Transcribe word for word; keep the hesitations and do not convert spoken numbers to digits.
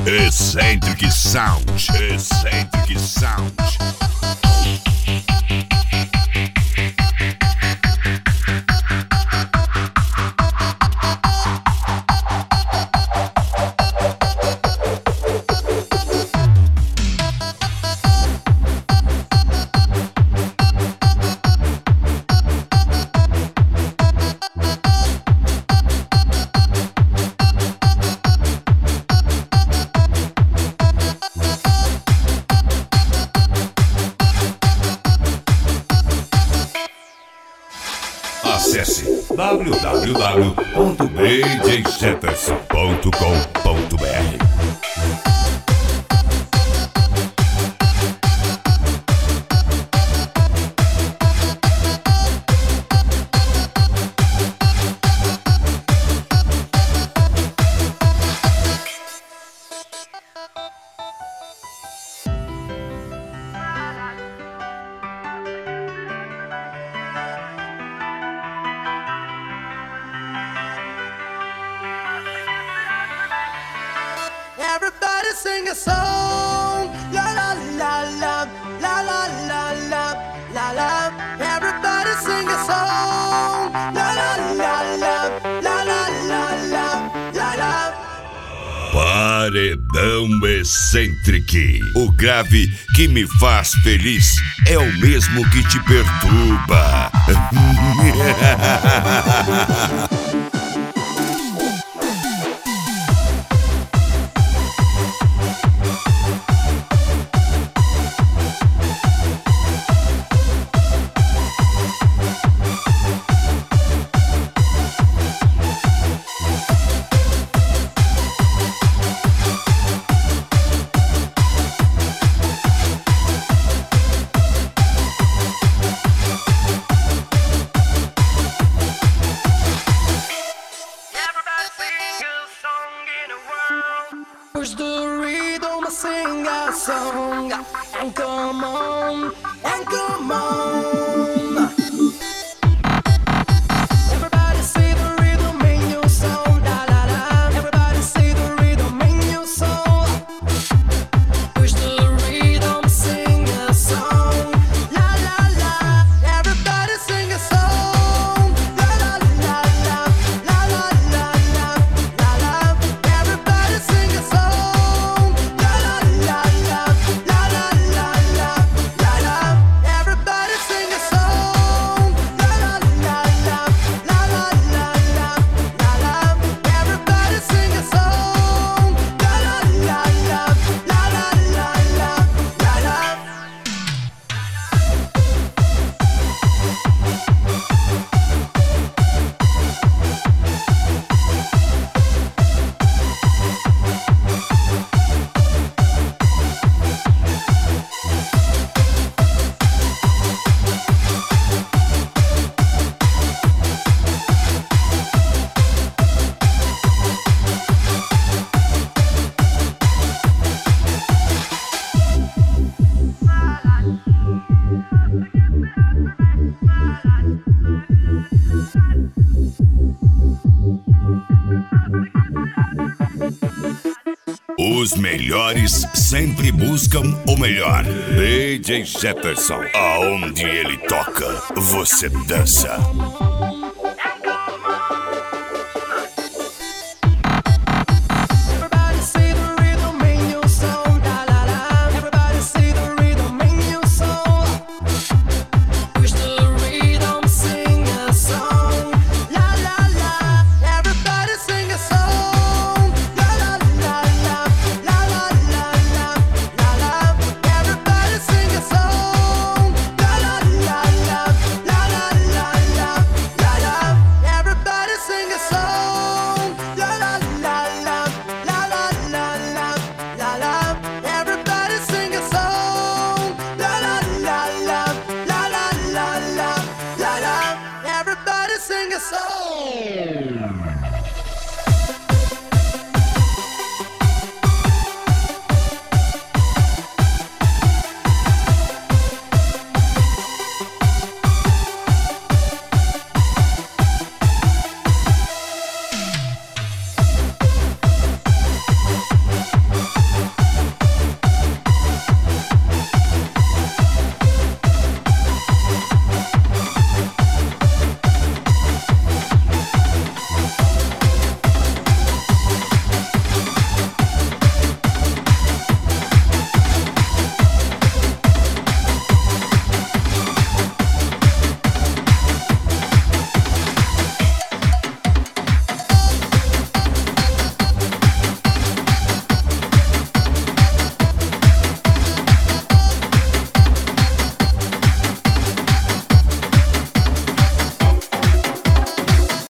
Eccentric Sound, Eccentric Sound. Acesse w w w ponto d j jefferson ponto com ponto b r. Everybody sing a song, la la la la, la la la la, la la. Everybody sing a song, la la la la, la la la la, la la. Paredão Eccentric. O grave que me faz feliz é o mesmo que te perturba. Push the rhythm, sing a song, and come on, and come on. Everybody say the rhythm in your soul, la la la. Everybody say the rhythm in your soul. Push the rhythm, sing a song, la la la. Everybody sing a song, la la la la, la la la la, la la. Everybody sing a song, la la la la, la la la la, la la. Everybody sing a song, la la la la, la la la la, la la. Everybody sing a song, la la la la, la la la la, la la. Os melhores sempre buscam o melhor. D J Jefferson, aonde ele toca, você dança.